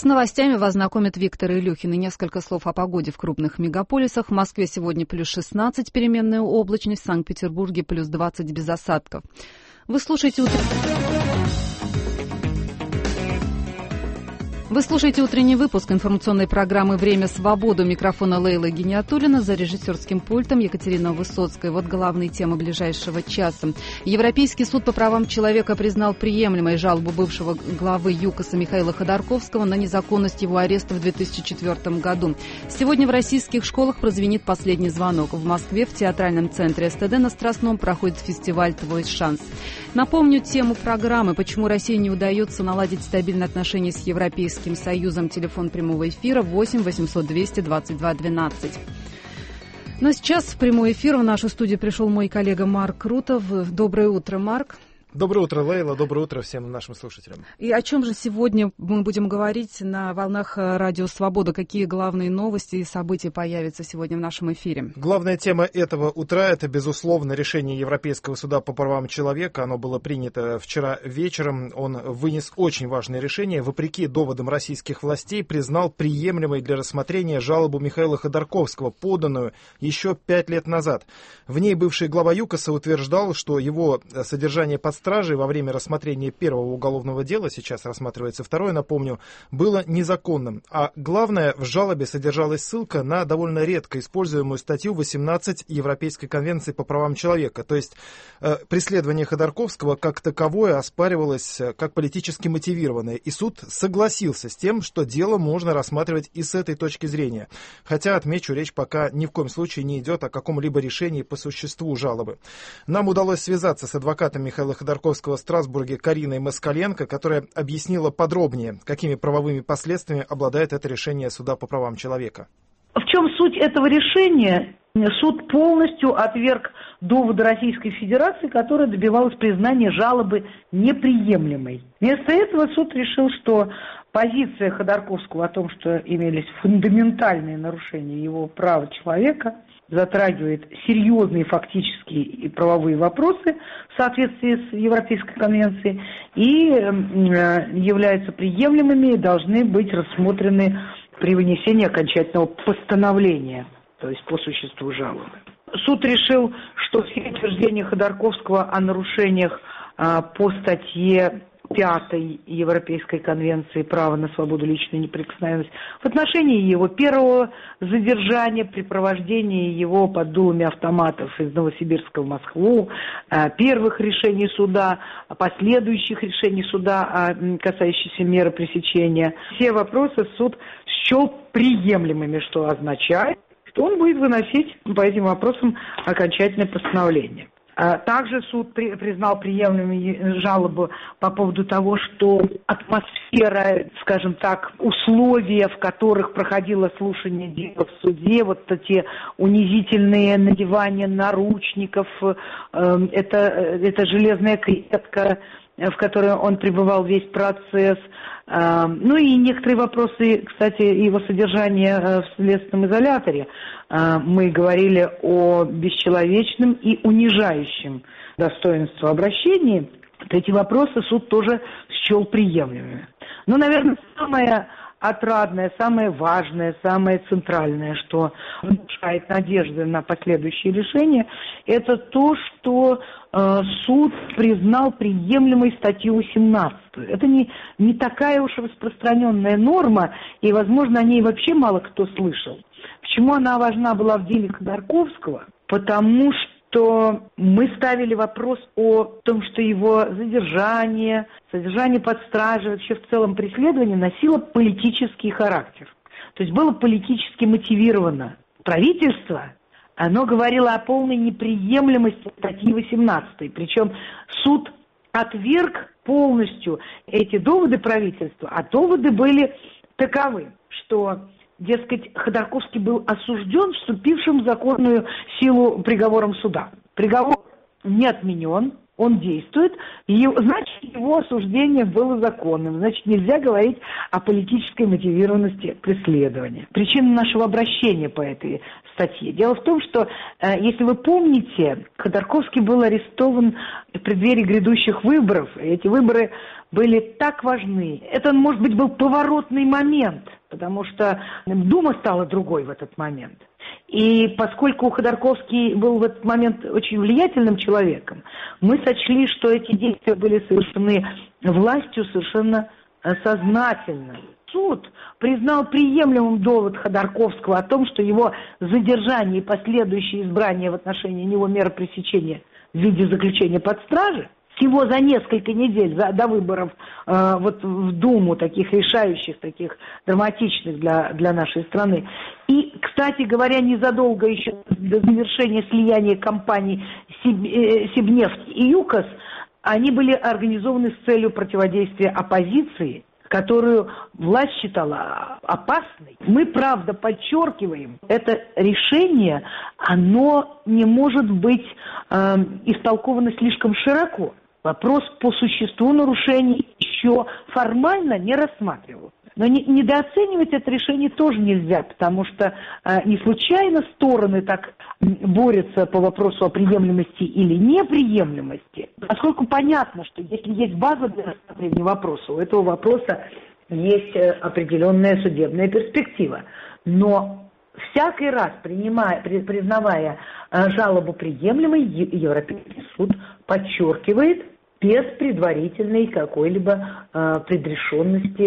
С новостями вас знакомит Виктор Илюхин. И несколько слов о погоде в крупных мегаполисах. В Москве сегодня плюс 16, переменная облачность. В Санкт-Петербурге плюс 20 без осадков. Вы слушаете утренний выпуск информационной программы «Время свободы». У микрофона Лейла Гиниатуллина, за режиссерским пультом Екатерина Высоцкая. Вот главные темы ближайшего часа. Европейский суд по правам человека признал приемлемой жалобу бывшего главы ЮКОСа Михаила Ходорковского на незаконность его ареста в 2004 году. Сегодня в российских школах прозвенит последний звонок. В Москве в театральном центре СТД на Страстном проходит фестиваль «Твой шанс». Напомню тему программы «Почему России не удается наладить стабильные отношения с Европейским Союзом». Телефон прямого эфира 8 800 222 12. Но сейчас в прямой эфир в нашу студию пришел мой коллега Марк Крутов. Доброе утро, Марк. Доброе утро, Лейла. Доброе утро всем нашим слушателям. И о чем же сегодня мы будем говорить на волнах Радио Свобода? Какие главные новости и события появятся сегодня в нашем эфире? Главная тема этого утра – это, безусловно, решение Европейского суда по правам человека. Оно было принято вчера вечером. Он вынес очень важное решение. Вопреки доводам российских властей, признал приемлемой для рассмотрения жалобу Михаила Ходорковского, поданную еще 5 лет назад. В ней бывший глава ЮКОСа утверждал, что его содержание под стражей во время рассмотрения первого уголовного дела, сейчас рассматривается второе, напомню, было незаконным. А главное, в жалобе содержалась ссылка на довольно редко используемую статью 18 Европейской конвенции по правам человека. То есть преследование Ходорковского как таковое оспаривалось как политически мотивированное. И суд согласился с тем, что дело можно рассматривать и с этой точки зрения. Хотя, отмечу, речь пока ни в коем случае не идет о каком-либо решении по существу жалобы. Нам удалось связаться с адвокатом Михаила Ходорковского в Страсбурге Кариной Москаленко, которая объяснила подробнее, какими правовыми последствиями обладает это решение суда по правам человека. В чем суть этого решения? Суд полностью отверг доводы Российской Федерации, которая добивалась признания жалобы неприемлемой. Вместо этого суд решил, что позиция Ходорковского о том, что имелись фундаментальные нарушения его права человека, затрагивает серьезные фактические и правовые вопросы в соответствии с Европейской конвенцией и являются приемлемыми и должны быть рассмотрены при вынесении окончательного постановления, то есть по существу жалобы. Суд решил, что все утверждения Ходорковского о нарушениях по статье 5 Европейской конвенции «Право на свободу личной неприкосновенности» в отношении его первого задержания, припровождения его под дулами автоматов из Новосибирска в Москву, первых решений суда, последующих решений суда, касающихся меры пресечения. Все вопросы суд счел приемлемыми, что означает, что он будет выносить по этим вопросам окончательное постановление. Также суд признал приемлемой жалобу по поводу того, что атмосфера, скажем так, условия, в которых проходило слушание дела в суде, вот эти унизительные надевания наручников, это железная клетка, в которой он пребывал весь процесс. Ну и некоторые вопросы, кстати, его содержания в следственном изоляторе. Мы говорили о бесчеловечном и унижающем достоинство обращении. Эти вопросы суд тоже счел приемлемыми. Но, наверное, самое отрадное, самое важное, самое центральное, что внушает надежды на последующие решения, это то, что суд признал приемлемой статью 18. Это не такая уж распространенная норма, и, возможно, о ней вообще мало кто слышал. Почему она важна была в деле Ходорковского? Потому что мы ставили вопрос о том, что его содержание под стражей, вообще в целом преследование носило политический характер. То есть было политически мотивировано. Правительство, оно говорило о полной неприемлемости статьи 18. Причем суд отверг полностью эти доводы правительства, а доводы были таковы, что, дескать, Ходорковский был осужден вступившим в законную силу приговором суда. Приговор не отменен, он действует, и, значит, его осуждение было законным. Значит, нельзя говорить о политической мотивированности преследования. Причина нашего обращения по этой статье. Дело в том, что, если вы помните, Ходорковский был арестован в преддверии грядущих выборов. И эти выборы были так важны. Это, может быть, был поворотный момент, потому что Дума стала другой в этот момент. И поскольку Ходорковский был в этот момент очень влиятельным человеком, мы сочли, что эти действия были совершены властью совершенно сознательно. Суд признал приемлемым довод Ходорковского о том, что его задержание и последующее избрание в отношении него меры пресечения в виде заключения под стражей всего за несколько недель до выборов вот в Думу, таких решающих, таких драматичных для нашей страны. И, кстати говоря, незадолго еще до завершения слияния компаний Сибнефть и ЮКОС, они были организованы с целью противодействия оппозиции, которую власть считала опасной. Мы, правда, подчеркиваем, это решение, оно не может быть истолковано слишком широко. Вопрос по существу нарушений еще формально не рассматривался. Но недооценивать это решение тоже нельзя, потому что не случайно стороны так борются по вопросу о приемлемости или неприемлемости, поскольку понятно, что если есть база для рассмотрения вопроса, у этого вопроса есть определенная судебная перспектива. Но всякий раз, признавая жалобу приемлемой, Европейский суд подчеркивает, без предварительной какой-либо предрешенности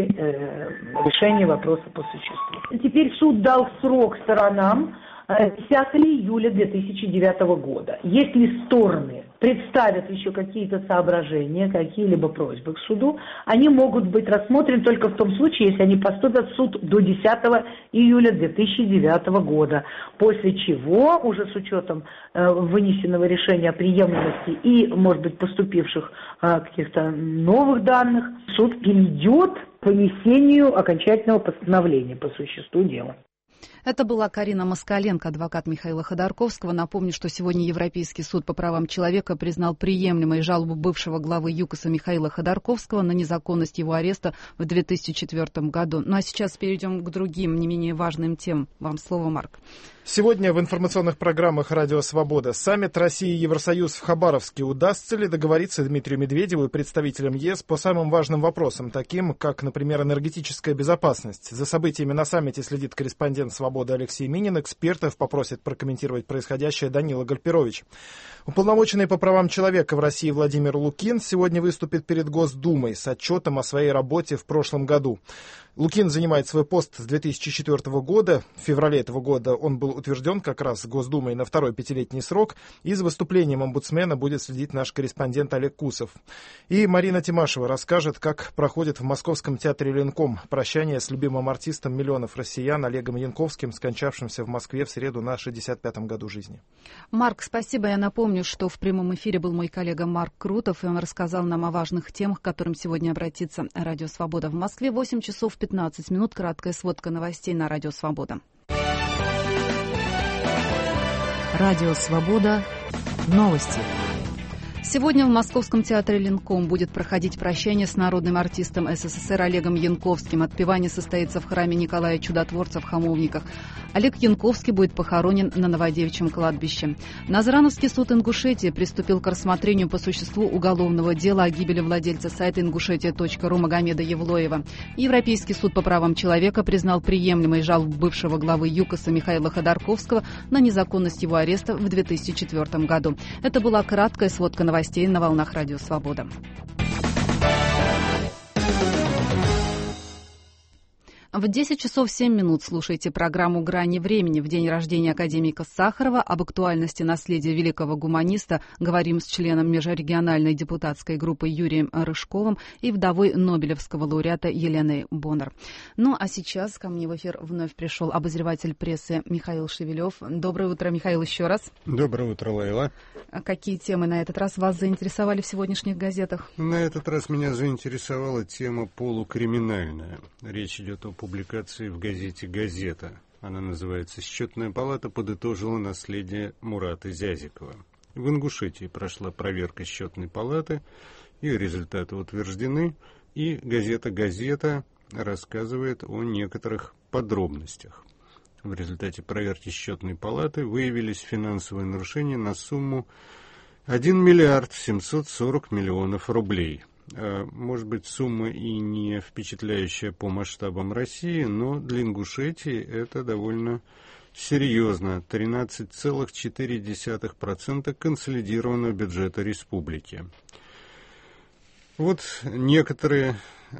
решения вопроса по существу. Теперь суд дал срок сторонам 10 июля 2009 года. Если стороны представят еще какие-то соображения, какие-либо просьбы к суду, они могут быть рассмотрены только в том случае, если они поступят в суд до 10 июля 2009 года, после чего, уже с учетом вынесенного решения о приемлемости и, может быть, поступивших каких-то новых данных, суд перейдет к вынесению окончательного постановления по существу дела. Это была Карина Москаленко, адвокат Михаила Ходорковского. Напомню, что сегодня Европейский суд по правам человека признал приемлемой жалобу бывшего главы ЮКОСа Михаила Ходорковского на незаконность его ареста в 2004 году. Ну а сейчас перейдем к другим, не менее важным темам. Вам слово, Марк. Сегодня в информационных программах «Радио Свобода» саммит России и Евросоюз в Хабаровске. Удастся ли договориться Дмитрию Медведеву и представителям ЕС по самым важным вопросам, таким как, например, энергетическая безопасность? За событиями на саммите следит корреспондент «Свободы» Алексей Минин. Экспертов попросит прокомментировать происходящее Данила Гальперович. Уполномоченный по правам человека в России Владимир Лукин сегодня выступит перед Госдумой с отчетом о своей работе в прошлом году. Лукин занимает свой пост с 2004 года. В феврале этого года он был утвержден как раз Госдумой на второй пятилетний срок. И за выступлением омбудсмена будет следить наш корреспондент Олег Кусов. И Марина Тимашева расскажет, как проходит в Московском театре Ленком прощание с любимым артистом миллионов россиян Олегом Янковским, скончавшимся в Москве в среду на 65-м году жизни. Марк, спасибо. Я напомню, что в прямом эфире был мой коллега Марк Крутов, и он рассказал нам о важных темах, к которым сегодня обратится Радио Свобода. В Москве 8 часов 15 минут. Краткая сводка новостей на Радио Свобода. Радио Свобода. Новости. Сегодня в Московском театре Ленком будет проходить прощание с народным артистом СССР Олегом Янковским. Отпевание состоится в храме Николая Чудотворца в Хамовниках. Олег Янковский будет похоронен на Новодевичьем кладбище. Назрановский суд Ингушетии приступил к рассмотрению по существу уголовного дела о гибели владельца сайта iнгушетия.ру Магомеда Евлоева. Европейский суд по правам человека признал приемлемой жалобу бывшего главы ЮКОСа Михаила Ходорковского на незаконность его ареста в 2004 году. Это была краткая сводка новостей на волнах Радио Свобода. В 10 часов 7 минут слушайте программу «Грани времени». В день рождения академика Сахарова об актуальности наследия великого гуманиста говорим с членом межрегиональной депутатской группы Юрием Рыжковым и вдовой Нобелевского лауреата Еленой Боннер. Ну а сейчас ко мне в эфир вновь пришел обозреватель прессы Михаил Шевелев. Доброе утро, Михаил, еще раз. Доброе утро, Лейла. Какие темы на этот раз вас заинтересовали в сегодняшних газетах? На этот раз меня заинтересовала тема полукриминальная. Речь идет о публикации в газете «Газета». Она называется «Счетная палата подытожила наследие Мурата Зязикова». В Ингушетии прошла проверка счетной палаты, ее результаты утверждены, и газета рассказывает о некоторых подробностях. В результате проверки счетной палаты выявились финансовые нарушения на сумму 1 миллиард 740 миллионов рублей. Может быть, сумма и не впечатляющая по масштабам России, но для Ингушетии это довольно серьезно. 13,4% консолидированного бюджета республики. Вот некоторые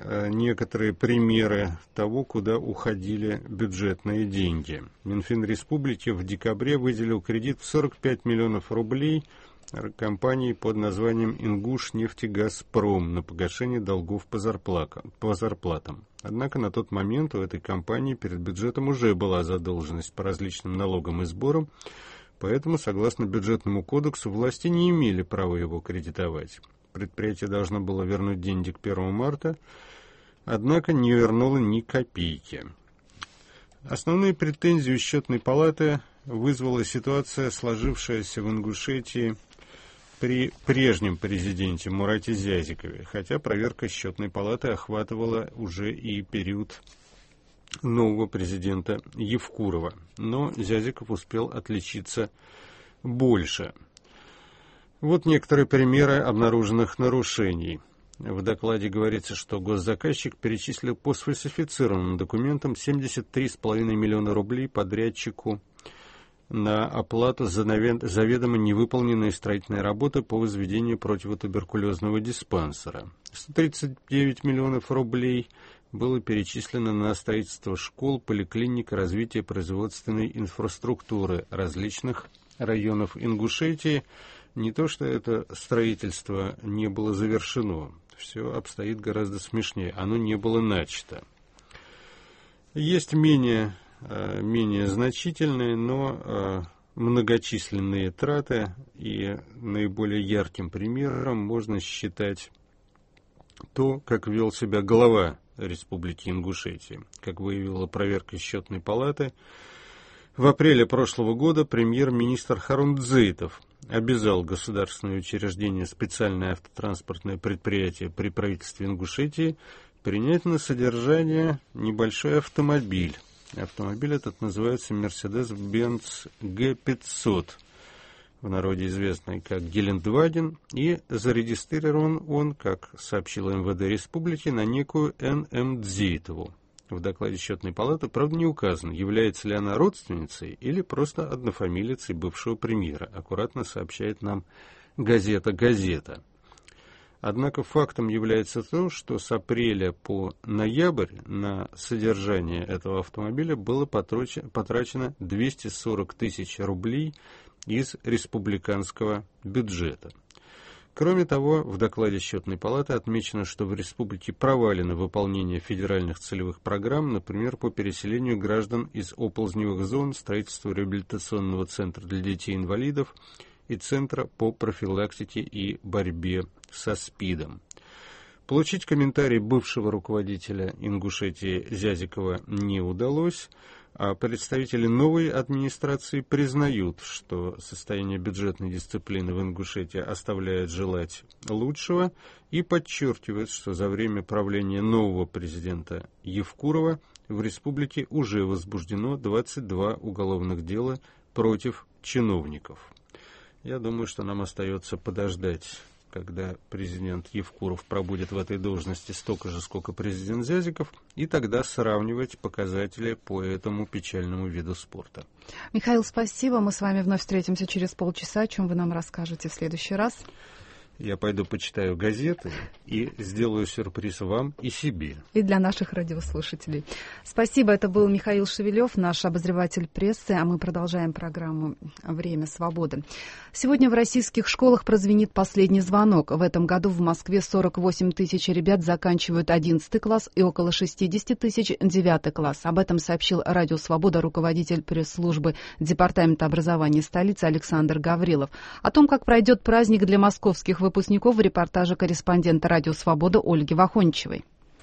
примеры того, куда уходили бюджетные деньги. Минфин республики в декабре выделил кредит в 45 миллионов рублей компании под названием «Ингушнефтегазпром» на погашение долгов по зарплатам. Однако на тот момент у этой компании перед бюджетом уже была задолженность по различным налогам и сборам, поэтому, согласно бюджетному кодексу, власти не имели права его кредитовать. Предприятие должно было вернуть деньги к 1 марта, однако не вернуло ни копейки. Основные претензии у счетной палаты вызвала ситуация, сложившаяся в Ингушетии при прежнем президенте Мурате Зязикове, хотя проверка счетной палаты охватывала уже и период нового президента Евкурова. Но Зязиков успел отличиться больше. Вот некоторые примеры обнаруженных нарушений. В докладе говорится, что госзаказчик перечислил по сфальсифицированным документам 73,5 миллиона рублей подрядчику на оплату за заведомо невыполненные строительные работы по возведению противотуберкулезного диспансера. 139 миллионов рублей было перечислено на строительство школ, поликлиник, развитие производственной инфраструктуры различных районов Ингушетии. Не то, что это строительство не было завершено, все обстоит гораздо смешнее, оно не было начато. Есть менее значительные, но многочисленные траты, и наиболее ярким примером можно считать то, как вел себя глава Республики Ингушетия. Как выявила проверка счетной палаты, в апреле прошлого года премьер-министр Харун Дзейтов обязал государственное учреждение «Специальное автотранспортное предприятие» при правительстве Ингушетии принять на содержание небольшой автомобиль. Автомобиль этот называется Mercedes-Benz G500, в народе известный как Гелендваген, и зарегистрирован он, как сообщила МВД Республики, на некую Н.М. Дзейтову. В докладе счетной палаты, правда, не указано, является ли она родственницей или просто однофамилицей бывшего премьера, аккуратно сообщает нам газета. Однако фактом является то, что с апреля по ноябрь на содержание этого автомобиля было потрачено 240 тысяч рублей из республиканского бюджета. Кроме того, в докладе счетной палаты отмечено, что в республике провалено выполнение федеральных целевых программ, например, по переселению граждан из оползневых зон, строительству реабилитационного центра для детей-инвалидов и центра по профилактике и борьбе со СПИДом. Получить комментарий бывшего руководителя Ингушетии Зязикова не удалось, а представители новой администрации признают, что состояние бюджетной дисциплины в Ингушетии оставляет желать лучшего, и подчеркивают, что за время правления нового президента Евкурова в республике уже возбуждено 22 уголовных дела против чиновников. Я думаю, что нам остается подождать, когда президент Евкуров пробудет в этой должности столько же, сколько президент Зязиков, и тогда сравнивать показатели по этому печальному виду спорта. Михаил, спасибо. Мы с вами вновь встретимся через полчаса. О чем вы нам расскажете в следующий раз? Я пойду почитаю газеты и сделаю сюрприз вам и себе. И для наших радиослушателей. Спасибо. Это был Михаил Шевелев, наш обозреватель прессы, а мы продолжаем программу «Время свободы». Сегодня в российских школах прозвенит последний звонок. В этом году в Москве 48 тысяч ребят заканчивают 11 класс и около 60 тысяч 9 класс. Об этом сообщил Радио Свобода руководитель пресс-службы Департамента образования столицы Александр Гаврилов. О том, как пройдет праздник для московских выпускников, в репортаже корреспондента «Радио Свобода» Ольги Вахончевой.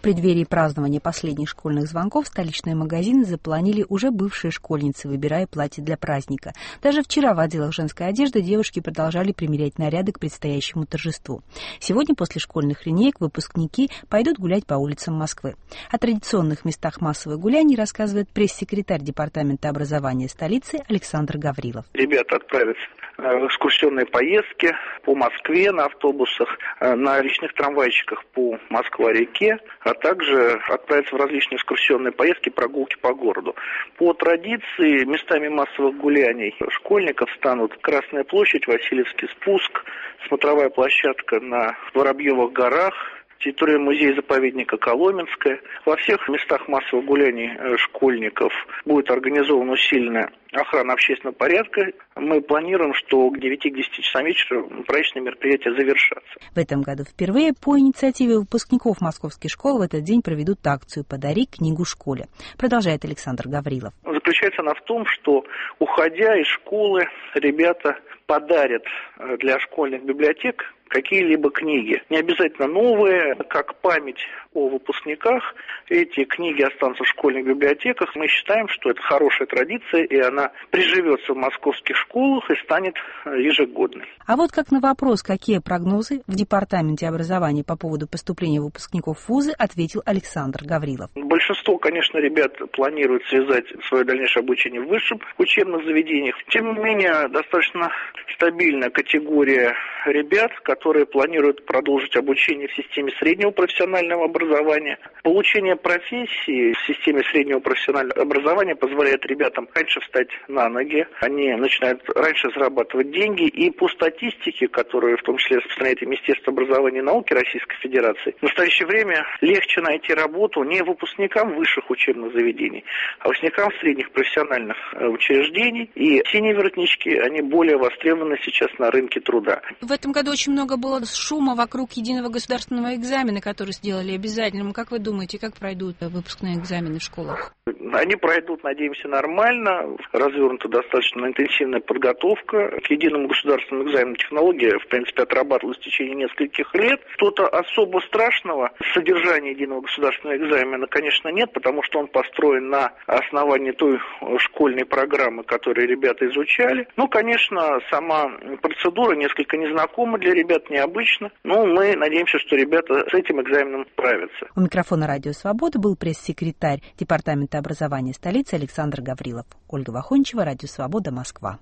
В преддверии празднования последних школьных звонков столичные магазины заполонили уже бывшие школьницы, выбирая платье для праздника. Даже вчера в отделах женской одежды девушки продолжали примерять наряды к предстоящему торжеству. Сегодня после школьных линеек выпускники пойдут гулять по улицам Москвы. О традиционных местах массовых гуляний рассказывает пресс-секретарь Департамента образования столицы Александр Гаврилов. Ребята отправятся в экскурсионные поездки по Москве на автобусах, на личных трамвайчиках по Москва-реке, а также отправятся в различные экскурсионные поездки, прогулки по городу. По традиции местами массовых гуляний школьников станут Красная площадь, Васильевский спуск, смотровая площадка на Воробьевых горах, территория музея-заповедника Коломенская. Во всех местах массовых гуляний школьников будет организована усиленная охрана общественного порядка. Мы планируем, что к 9-10 часам вечера праздничные мероприятия завершатся. В этом году впервые по инициативе выпускников московских школ в этот день проведут акцию «Подари книгу школе», продолжает Александр Гаврилов. Заключается она в том, что, уходя из школы, ребята подарят для школьных библиотек какие-либо книги. Не обязательно новые, как память о выпускниках. Эти книги останутся в школьных библиотеках. Мы считаем, что это хорошая традиция, и она приживется в московских школах и станет ежегодной. А вот как на вопрос, какие прогнозы в Департаменте образования по поводу поступления выпускников в вузы, ответил Александр Гаврилов. Большинство, конечно, ребят планирует связать свое дальнейшее обучение в высших учебных заведениях. Тем не менее, достаточно стабильная категория ребят, которые планируют продолжить обучение в системе среднего профессионального образования. Получение профессии в системе среднего профессионального образования позволяет ребятам раньше встать на ноги, они начинают раньше зарабатывать деньги, и по статистике, которую в том числе распространяет Министерство образования и науки Российской Федерации, в настоящее время легче найти работу не выпускникам высших учебных заведений, а выпускникам средних профессиональных учреждений, и синие воротнички, они более востребованы сейчас на рынке труда. В этом году очень много было шума вокруг единого государственного экзамена, который сделали обязательным. Как вы думаете, как пройдут выпускные экзамены в школах? Они пройдут, надеемся, нормально. Развернута достаточно интенсивная подготовка к единому государственному экзамену. Технология, в принципе, отрабатывалась в течение нескольких лет. Что-то особо страшного в содержании единого государственного экзамена, конечно, нет, потому что он построен на основании той школьной программы, которую ребята изучали. Ну, конечно, сама процедура несколько незнакома для ребят, необычна. Но мы надеемся, что ребята с этим экзаменом справятся. У микрофона «Радио Свобода» был пресс-секретарь Департамента образования столицы Александр Гаврилов. Ольга Вахончева, «Радио Свобода», Москва.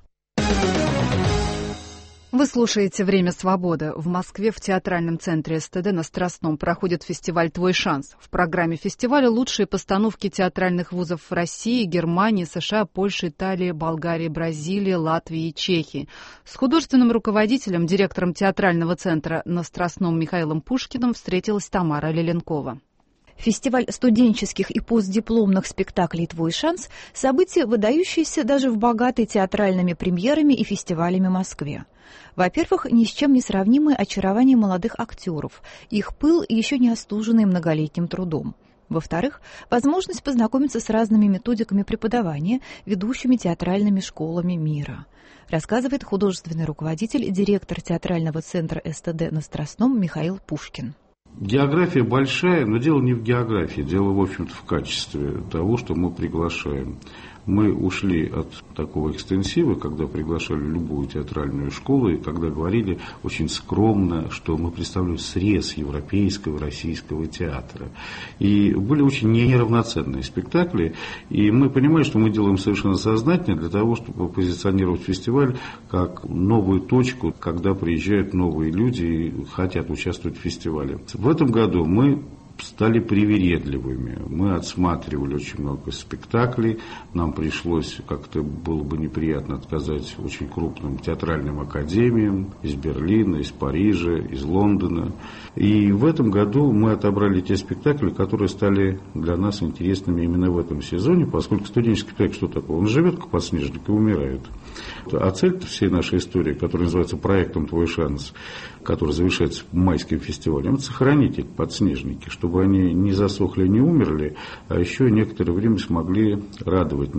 Вы слушаете «Время свободы». В Москве в театральном центре СТД на Страстном проходит фестиваль «Твой шанс». В программе фестиваля лучшие постановки театральных вузов России, Германии, США, Польши, Италии, Болгарии, Бразилии, Латвии и Чехии. С художественным руководителем, директором театрального центра на Страстном Михаилом Пушкиным встретилась Тамара Леленкова. Фестиваль студенческих и постдипломных спектаклей «Твой шанс» – событие, выдающееся даже в богатой театральными премьерами и фестивалями Москве. Во-первых, ни с чем не сравнимое очарование молодых актеров, их пыл, еще не остуженный многолетним трудом. Во-вторых, возможность познакомиться с разными методиками преподавания, ведущими театральными школами мира. Рассказывает художественный руководитель, директор театрального центра СТД на Страстном Михаил Пушкин. География большая, но дело не в географии, дело, в общем-то, в качестве того, что мы приглашаем. Мы ушли от такого экстенсива, когда приглашали любую театральную школу, и когда говорили очень скромно, что мы представляем срез европейского, российского театра. И были очень неравноценные спектакли, и мы понимали, что мы делаем совершенно сознательно для того, чтобы позиционировать фестиваль как новую точку, когда приезжают новые люди и хотят участвовать в фестивале. В этом году мы стали привередливыми. Мы отсматривали очень много спектаклей. Нам пришлось, как-то было бы неприятно отказать очень крупным театральным академиям из Берлина, из Парижа, из Лондона. И в этом году мы отобрали те спектакли, которые стали для нас интересными именно в этом сезоне, поскольку студенческий спектакль что такое? Он живет как подснежник и умирает. А цель всей нашей истории, которая называется проектом «Твой шанс», который завершается майским фестивалем, это сохранить эти подснежники, чтобы они не засохли, не умерли, а еще некоторое время смогли радовать нас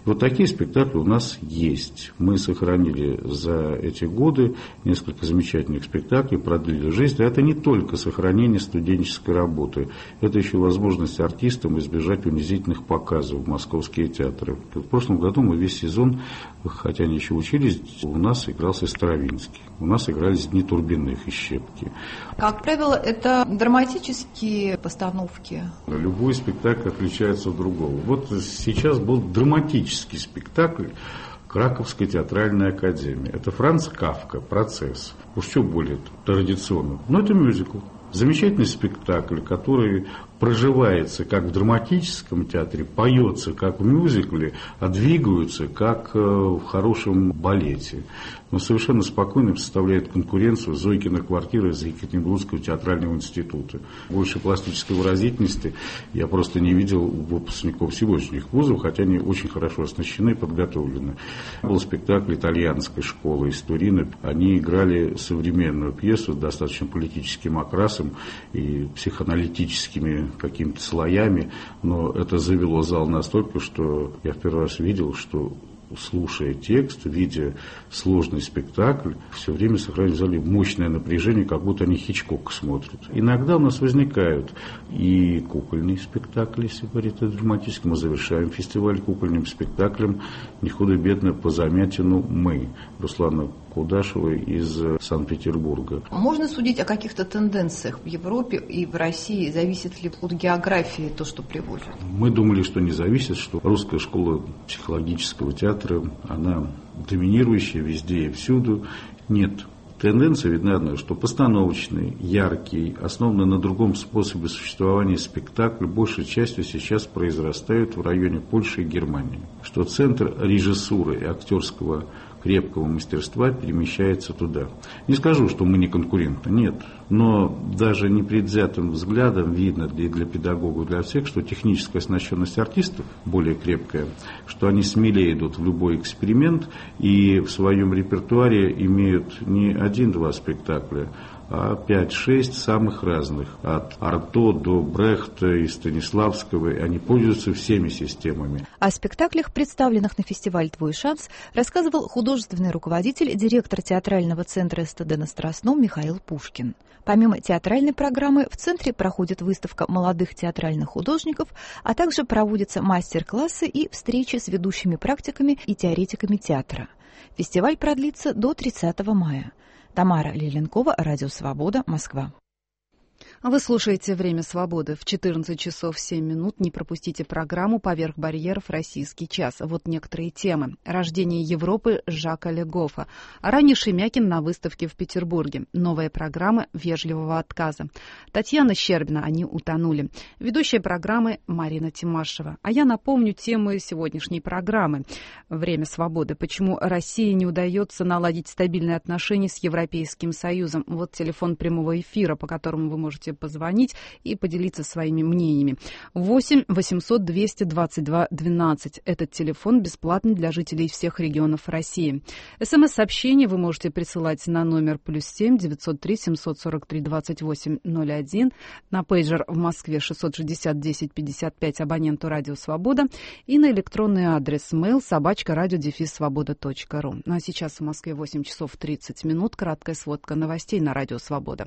Вот такие спектакли у нас есть. Мы сохранили за эти годы несколько замечательных спектаклей, продлили жизнь. Это не только сохранение студенческой работы, это еще возможность артистам избежать унизительных показов в московские театры. В прошлом году мы весь сезон, хотя они еще учились, у нас игрался Стравинский, у нас игрались Дни Турбиных и Щепки. Как правило, это драматические постановки. Любой спектакль отличается от другого. Вот сейчас был драматический спектакль Краковской театральной академии. Это Франц Кафка «Процесс». Уж что более традиционно. Но это мюзикл. Замечательный спектакль, который проживается как в драматическом театре, поется как в мюзикле, а двигаются как в хорошем балете. Но совершенно спокойно составляет конкуренцию Зойкина квартира из Екатеринбургского театрального института. Больше пластической выразительности я просто не видел у выпускников сегодняшних вузов, хотя они очень хорошо оснащены и подготовлены. Был спектакль итальянской школы из Турина. Они играли современную пьесу с достаточно политическим окрасом и психоаналитическими какими-то слоями, но это завело зал настолько, что я в первый раз видел, что, слушая текст, видя сложный спектакль, все время сохраняют в зале мощное напряжение, как будто они Хичкока смотрят. Иногда у нас возникают и кукольные спектакли, если говорить о драматическом. Мы завершаем фестиваль кукольным спектаклем «Не худо-бедно по Замятину мы» Руслана Кудашевой из Санкт-Петербурга. Можно судить о каких-то тенденциях в Европе и в России? Зависит ли от географии то, что привозят? Мы думали, что не зависит, что русская школа психологического театра, она доминирующая везде и всюду. Нет. Тенденция видна одна, что постановочный, яркий, основанный на другом способе существования спектакль большей частью сейчас произрастают в районе Польши и Германии. Что центр режиссуры и актерского крепкого мастерства перемещается туда. Не скажу, что мы не конкуренты, нет. Но даже непредвзятым взглядом видно и для педагогов, и для всех, что техническая оснащенность артистов более крепкая, что они смелее идут в любой эксперимент и в своем репертуаре имеют не 1-2 спектакля, а 5-6 самых разных. От Арто до Брехта и Станиславского. Они пользуются всеми системами. О спектаклях, представленных на фестиваль «Твой шанс», рассказывал художественный руководитель, директор театрального центра СТД на Страстном Михаил Пушкин. Помимо театральной программы, в центре проходит выставка молодых театральных художников, а также проводятся мастер-классы и встречи с ведущими практиками и теоретиками театра. Фестиваль продлится до 30 мая. Тамара Лиленкова, Радио Свобода, Москва. Вы слушаете «Время свободы». В 14 часов 7 минут не пропустите программу «Поверх барьеров. Российский час». Вот некоторые темы. Рождение Европы Жака Легофа. Ранний Шемякин на выставке в Петербурге. Новая программа вежливого отказа. Татьяна Щербина «Они утонули». Ведущая программы Марина Тимашева. А я напомню темы сегодняшней программы «Время свободы». Почему России не удается наладить стабильные отношения с Европейским Союзом. Вот телефон прямого эфира, по которому вы можете позвонить и поделиться своими мнениями. 8 800 222 12. Этот телефон бесплатный для жителей всех регионов России. СМС-сообщение вы можете присылать на номер +7 903 743 28 01. На пейджер в Москве 660 10 55 абоненту «Радио Свобода» и на электронный адрес mail@radio-svoboda.ru. Ну а сейчас в Москве 8 часов 30 минут. Краткая сводка новостей на «Радио Свобода».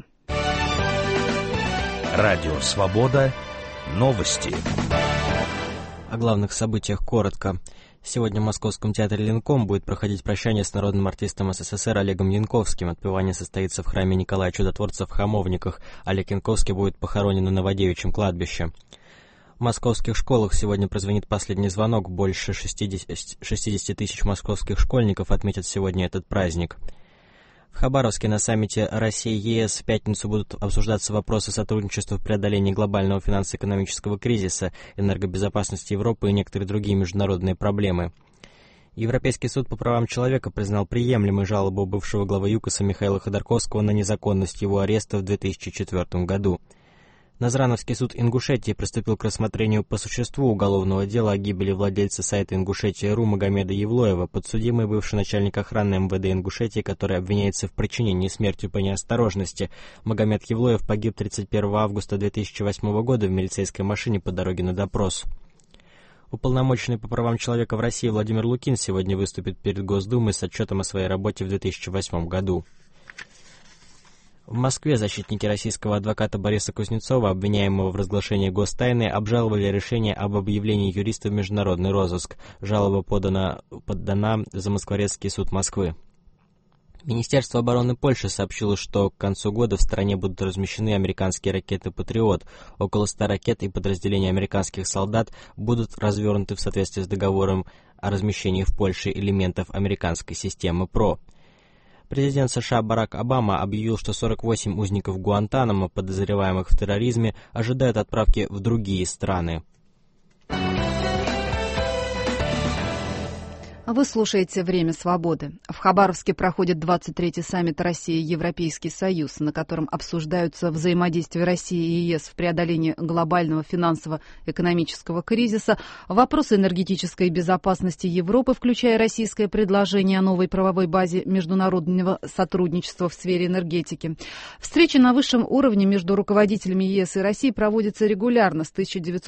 Радио Свобода. Новости. О главных событиях коротко. Сегодня в Московском театре «Ленком» будет проходить прощание с народным артистом СССР Олегом Янковским. Отпевание состоится в храме Николая Чудотворца в Хамовниках. Олег Янковский будет похоронен на Новодевичьем кладбище. В московских школах сегодня прозвенит последний звонок. Больше 60 тысяч московских школьников отметят сегодня этот праздник. В Хабаровске на саммите Россия-ЕС в пятницу будут обсуждаться вопросы сотрудничества в преодолении глобального финансово-экономического кризиса, энергобезопасности Европы и некоторые другие международные проблемы. Европейский суд по правам человека признал приемлемой жалобу бывшего главы ЮКОСа Михаила Ходорковского на незаконность его ареста в 2004 году. Назрановский суд Ингушетии приступил к рассмотрению по существу уголовного дела о гибели владельца сайта Ингушетия.ру Магомеда Евлоева. Подсудимый бывший начальник охраны МВД Ингушетии, который обвиняется в причинении смертью по неосторожности. Магомед Евлоев погиб 31 августа 2008 года в милицейской машине по дороге на допрос. Уполномоченный по правам человека в России Владимир Лукин сегодня выступит перед Госдумой с отчетом о своей работе в 2008 году. В Москве защитники российского адвоката Бориса Кузнецова, обвиняемого в разглашении гостайны, обжаловали решение об объявлении юриста в международный розыск. Жалоба подана в Замоскворецкий суд Москвы. Министерство обороны Польши сообщило, что к концу года в стране будут размещены американские ракеты «Патриот». Около 100 ракет и подразделений американских солдат будут развернуты в соответствии с договором о размещении в Польше элементов американской системы ПРО. Президент США Барак Обама объявил, что 48 узников Гуантанамо, подозреваемых в терроризме, ожидают отправки в другие страны. Вы слушаете «Время свободы». В Хабаровске проходит 23-й саммит Россия-Европейский Союз, на котором обсуждаются взаимодействие России и ЕС в преодолении глобального финансово-экономического кризиса, вопросы энергетической безопасности Европы, включая российское предложение о новой правовой базе международного сотрудничества в сфере энергетики. Встречи на высшем уровне между руководителями ЕС и России проводятся регулярно с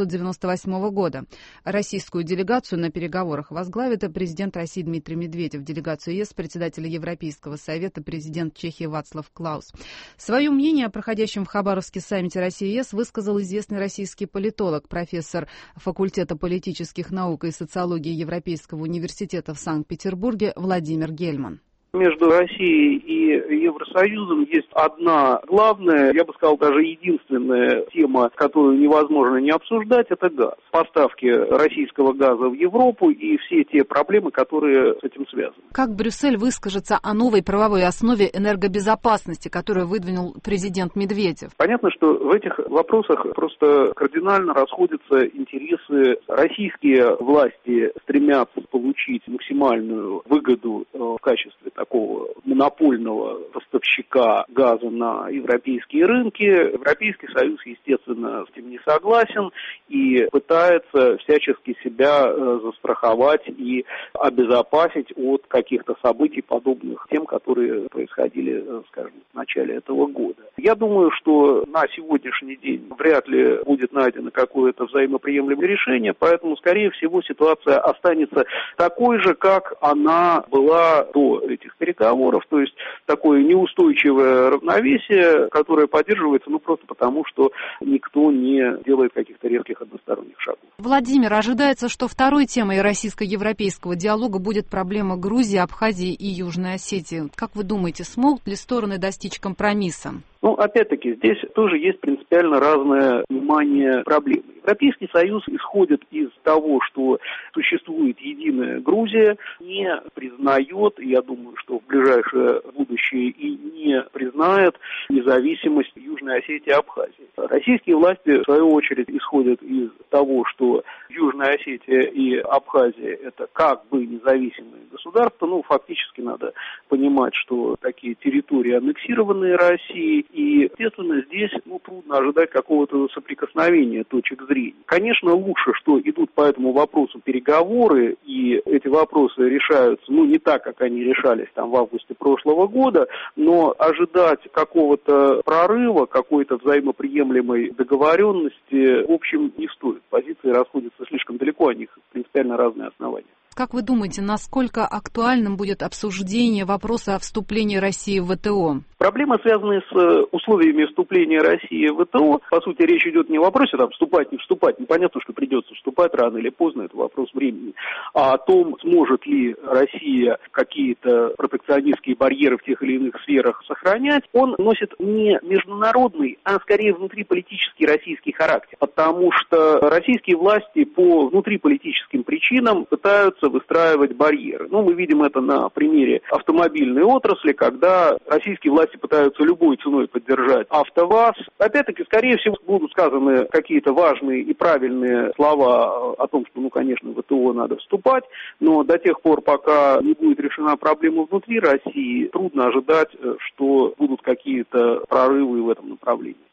1998 года. Российскую делегацию на переговорах возглавит президент России Дмитрий Медведев, делегацию ЕС, председатель Европейского совета, президент Чехии Вацлав Клаус. Свое мнение о проходящем в Хабаровске саммите России-ЕС высказал известный российский политолог, профессор факультета политических наук и социологии Европейского университета в Санкт-Петербурге Владимир Гельман. Между Россией и Евросоюзом есть одна главная, я бы сказал, даже единственная тема, которую невозможно не обсуждать, это газ. Поставки российского газа в Европу и все те проблемы, которые с этим связаны. Как Брюссель выскажется о новой правовой основе энергобезопасности, которую выдвинул президент Медведев? Понятно, что в этих вопросах просто кардинально расходятся интересы. Российские власти стремятся получить максимальную выгоду в качестве такого монопольного поставщика газа на европейские рынки. Европейский Союз, естественно, с этим не согласен и пытается всячески себя застраховать и обезопасить от каких-то событий, подобных тем, которые происходили, скажем, в начале этого года. Я думаю, что на сегодняшний день вряд ли будет найдено какое-то взаимоприемлемое решение, поэтому, скорее всего, ситуация останется такой же, как она была до этих переговоров, то есть такое неустойчивое равновесие, которое поддерживается, просто потому, что никто не делает каких-то резких односторонних шагов. Владимир, ожидается, что второй темой российско-европейского диалога будет проблема Грузии, Абхазии и Южной Осетии. Как вы думаете, смогут ли стороны достичь компромисса? Опять-таки, здесь тоже есть принципиально разное понимание проблемы. Европейский Союз исходит из того, что существует единая Грузия, не признает, и я думаю, что в ближайшее будущее и не признает независимость Южной Осетии и Абхазии. Российские власти, в свою очередь, исходят из того, что Южная Осетия и Абхазия – это как бы независимые государства. Фактически надо понимать, что такие территории аннексированные Россией, и, естественно, здесь трудно ожидать какого-то соприкосновения точек зрения. Конечно, лучше, что идут по этому вопросу переговоры, и эти вопросы решаются, не так, как они решались в августе прошлого года, но ожидать какого-то прорыва, какой-то взаимоприемлемой договоренности, в общем, не стоит. Позиции расходятся слишком далеко, у них принципиально разные основания. Как вы думаете, насколько актуальным будет обсуждение вопроса о вступлении России в ВТО? Проблемы, связанные с условиями вступления России в ВТО, по сути, речь идет не о вопросе вступать, не вступать. Понятно, что придется вступать рано или поздно, это вопрос времени. А о том, сможет ли Россия какие-то протекционистские барьеры в тех или иных сферах сохранять, он носит не международный, а скорее внутриполитический российский характер. Потому что российские власти по внутриполитическим причинам пытаются выстраивать барьеры. Мы видим это на примере автомобильной отрасли, когда российские власти пытаются любой ценой поддержать АвтоВАЗ. Опять-таки, скорее всего, будут сказаны какие-то важные и правильные слова о том, что, конечно, в ВТО надо вступать, но до тех пор, пока не будет решена проблема внутри России, трудно ожидать, что будут какие-то прорывы в этом направлении.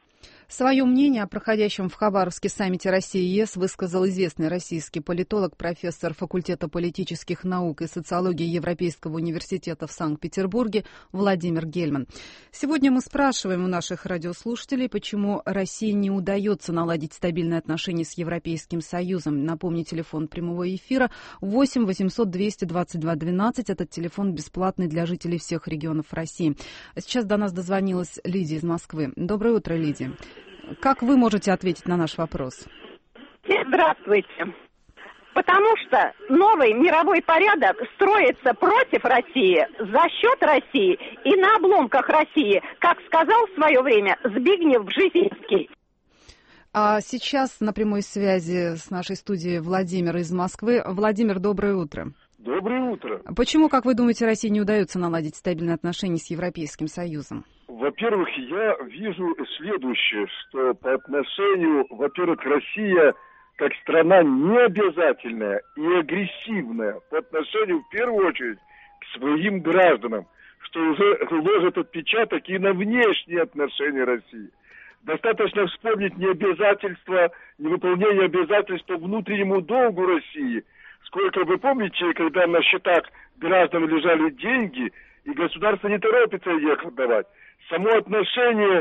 Свое мнение о проходящем в Хабаровске саммите России-ЕС высказал известный российский политолог, профессор факультета политических наук и социологии Европейского университета в Санкт-Петербурге Владимир Гельман. Сегодня мы спрашиваем у наших радиослушателей, почему России не удается наладить стабильные отношения с Европейским Союзом. Напомню, телефон прямого эфира 8 800 222 12. Этот телефон бесплатный для жителей всех регионов России. Сейчас до нас дозвонилась Лидия из Москвы. Доброе утро, Лидия. Как вы можете ответить на наш вопрос? Здравствуйте. Потому что новый мировой порядок строится против России, за счет России и на обломках России, как сказал в свое время Збигнев Бжезинский. А сейчас на прямой связи с нашей студией Владимир из Москвы. Владимир, доброе утро. Доброе утро. Почему, как вы думаете, России не удается наладить стабильные отношения с Европейским Союзом? Во-первых, я вижу следующее, что по отношению, во-первых, Россия как страна необязательная и агрессивная по отношению, в первую очередь, к своим гражданам, что уже ложит отпечаток и на внешние отношения России. Достаточно вспомнить невыполнение обязательств по внутреннему долгу России. Сколько, вы помните, когда на счетах граждан лежали деньги, и государство не торопится их отдавать. Само отношение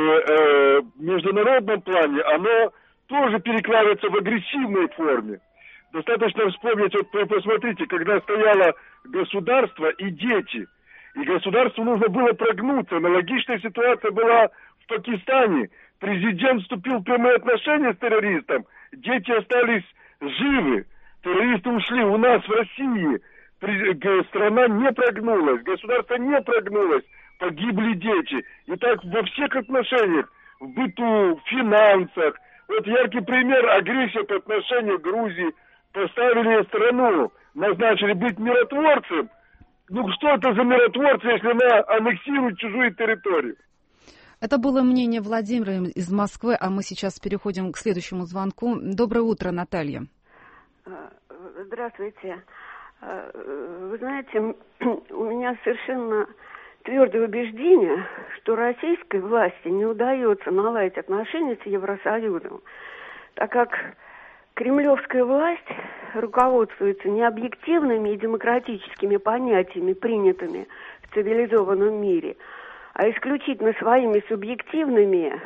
в международном плане, оно тоже перекладывается в агрессивной форме. Достаточно вспомнить, вот посмотрите, когда стояло государство и дети, и государству нужно было прогнуться. Аналогичная ситуация была в Пакистане. Президент вступил в прямые отношения с террористом, дети остались живы, террористы ушли. У нас в России страна не прогнулась, государство не прогнулось, погибли дети. И так во всех отношениях, в быту, в финансах. Вот яркий пример — агрессия по отношению к Грузии. Поставили страну, назначили быть миротворцем. Ну что это за миротворцы, если она аннексирует чужую территорию? Это было мнение Владимира из Москвы, а мы сейчас переходим к следующему звонку. Доброе утро, Наталья. Здравствуйте. Вы знаете, у меня совершенно твердое убеждение, что российской власти не удается наладить отношения с Евросоюзом, так как кремлевская власть руководствуется не объективными и демократическими понятиями, принятыми в цивилизованном мире, а исключительно своими субъективными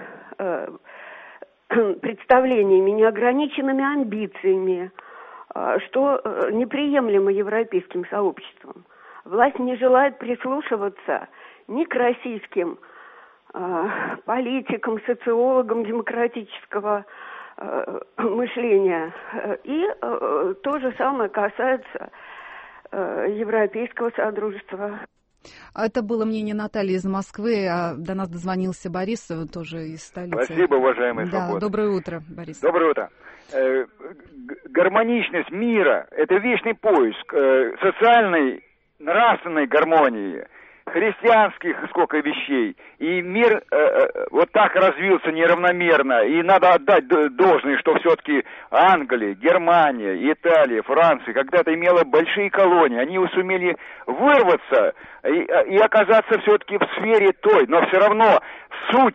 представлениями, неограниченными амбициями, что неприемлемо европейским сообществом. Власть не желает прислушиваться ни к российским политикам, социологам демократического мышления. И то же самое касается Европейского Содружества. Это было мнение Натальи из Москвы, а до нас дозвонился Борис, тоже из столицы. Спасибо, уважаемый Свобода. Доброе утро, Борис. Доброе утро. Гармоничность мира – это вечный поиск социальной, нравственной гармонии, христианских сколько вещей. И мир вот так развился неравномерно. И надо отдать должное, что все-таки Англия, Германия, Италия, Франция когда-то имела большие колонии. Они сумели вырваться и оказаться все-таки в сфере той. Но все равно суть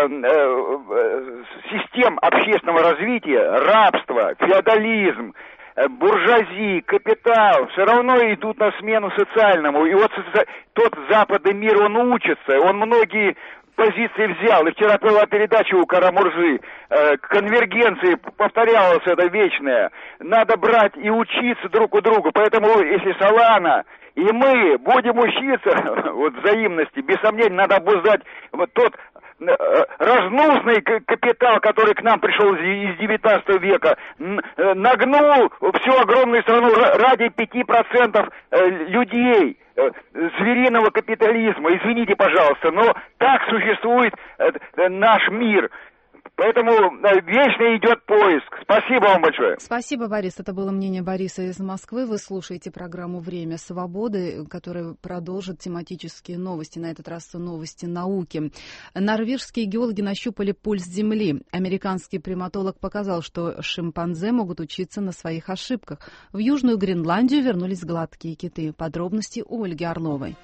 систем общественного развития, рабство, феодализм, буржуазии, капитал, все равно идут на смену социальному. И вот тот западный мир, он учится, он многие позиции взял. И вчера была передача у Карамурзы, конвергенции, повторялось это вечное. Надо брать и учиться друг у друга. Поэтому, если Солана и мы будем учиться вот взаимности, без сомнения, надо обуздать вот тот разнузный капитал, который к нам пришел из 19 века, нагнул всю огромную страну ради 5% людей звериного капитализма. Извините, пожалуйста, но так существует наш мир. Поэтому вечно идет поиск. Спасибо вам большое. Спасибо, Борис. Это было мнение Бориса из Москвы. Вы слушаете программу «Время свободы», которая продолжит тематические новости. На этот раз новости науки. Норвежские геологи нащупали пульс Земли. Американский приматолог показал, что шимпанзе могут учиться на своих ошибках. В Южную Гренландию вернулись гладкие киты. Подробности у Ольги Орловой.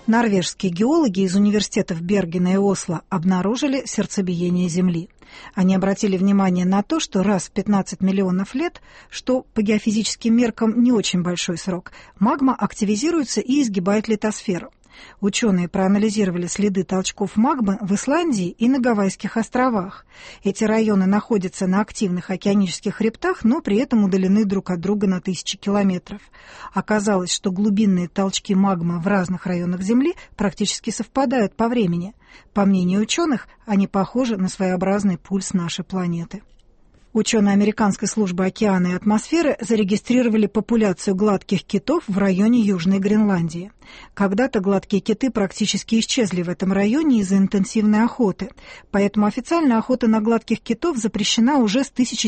Норвежские геологи из университетов Бергена и Осло обнаружили сердцебиение Земли. Они обратили внимание на то, что раз в 15 миллионов лет, что по геофизическим меркам не очень большой срок, магма активизируется и изгибает литосферу. Ученые проанализировали следы толчков магмы в Исландии и на Гавайских островах. Эти районы находятся на активных океанических хребтах, но при этом удалены друг от друга на тысячи километров. Оказалось, что глубинные толчки магмы в разных районах Земли практически совпадают по времени. По мнению ученых, они похожи на своеобразный пульс нашей планеты. Ученые Американской службы океана и атмосферы зарегистрировали популяцию гладких китов в районе Южной Гренландии. Когда-то гладкие киты практически исчезли в этом районе из-за интенсивной охоты, поэтому официальная охота на гладких китов запрещена уже с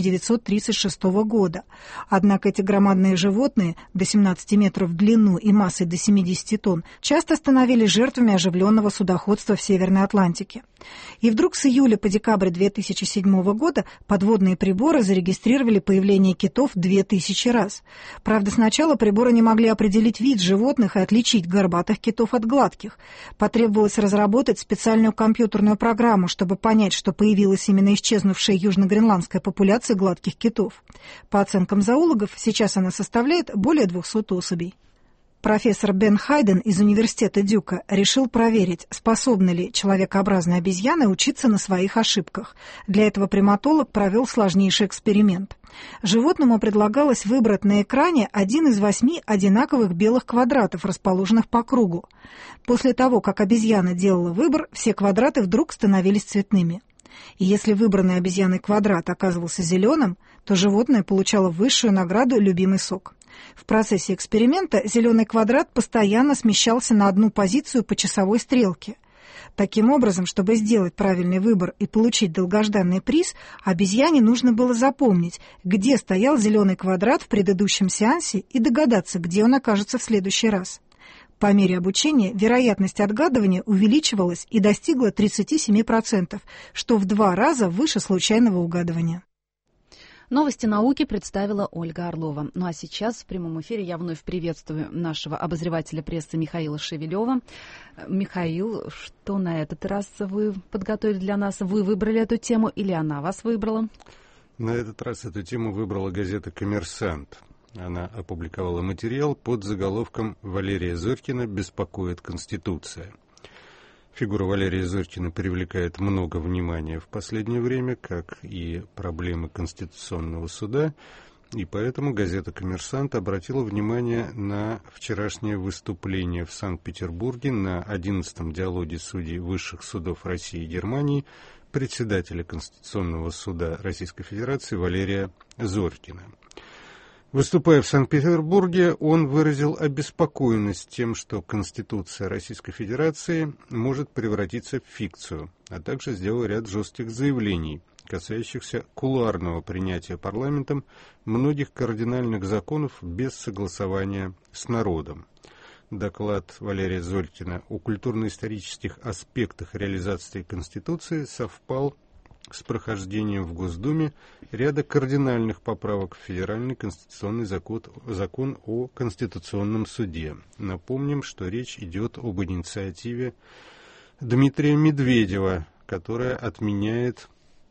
1936 года. Однако эти громадные животные, до 17 метров в длину и массой до 70 тонн, часто становились жертвами оживленного судоходства в Северной Атлантике. И вдруг с июля по декабрь 2007 года подводные приборы зарегистрировали появление китов 2000 раз. Правда, сначала приборы не могли определить вид животных и отличить горбатых китов от гладких. Потребовалось разработать специальную компьютерную программу, чтобы понять, что появилась именно исчезнувшая южногренландская популяция гладких китов. По оценкам зоологов, сейчас она составляет более 200 особей. Профессор Бен Хайден из университета Дюка решил проверить, способны ли человекообразные обезьяны учиться на своих ошибках. Для этого приматолог провел сложнейший эксперимент. Животному предлагалось выбрать на экране один из 8 одинаковых белых квадратов, расположенных по кругу. После того, как обезьяна делала выбор, все квадраты вдруг становились цветными. И если выбранный обезьяной квадрат оказывался зеленым, то животное получало высшую награду «любимый сок». В процессе эксперимента зеленый квадрат постоянно смещался на одну позицию по часовой стрелке. Таким образом, чтобы сделать правильный выбор и получить долгожданный приз, обезьяне нужно было запомнить, где стоял зеленый квадрат в предыдущем сеансе и догадаться, где он окажется в следующий раз. По мере обучения вероятность отгадывания увеличивалась и достигла 37%, что в 2 раза выше случайного угадывания. Новости науки представила Ольга Орлова. Ну а сейчас в прямом эфире я вновь приветствую нашего обозревателя прессы Михаила Шевелева. Михаил, что на этот раз вы подготовили для нас? Вы выбрали эту тему или она вас выбрала? На этот раз эту тему выбрала газета «Коммерсант». Она опубликовала материал под заголовком «Валерия Зорькина беспокоит Конституция». Фигура Валерия Зорькина привлекает много внимания в последнее время, как и проблемы Конституционного суда, и поэтому газета «Коммерсант» обратила внимание на вчерашнее выступление в Санкт-Петербурге на 11-м диалоге судей высших судов России и Германии председателя Конституционного суда Российской Федерации Валерия Зорькина. Выступая в Санкт-Петербурге, он выразил обеспокоенность тем, что Конституция Российской Федерации может превратиться в фикцию, а также сделал ряд жестких заявлений, касающихся кулуарного принятия парламентом многих кардинальных законов без согласования с народом. Доклад Валерия Зорькина о культурно-исторических аспектах реализации Конституции совпал с прохождением в Госдуме ряда кардинальных поправок в Федеральный конституционный закон о Конституционном суде. Напомним, что речь идет об инициативе Дмитрия Медведева, которая отменяет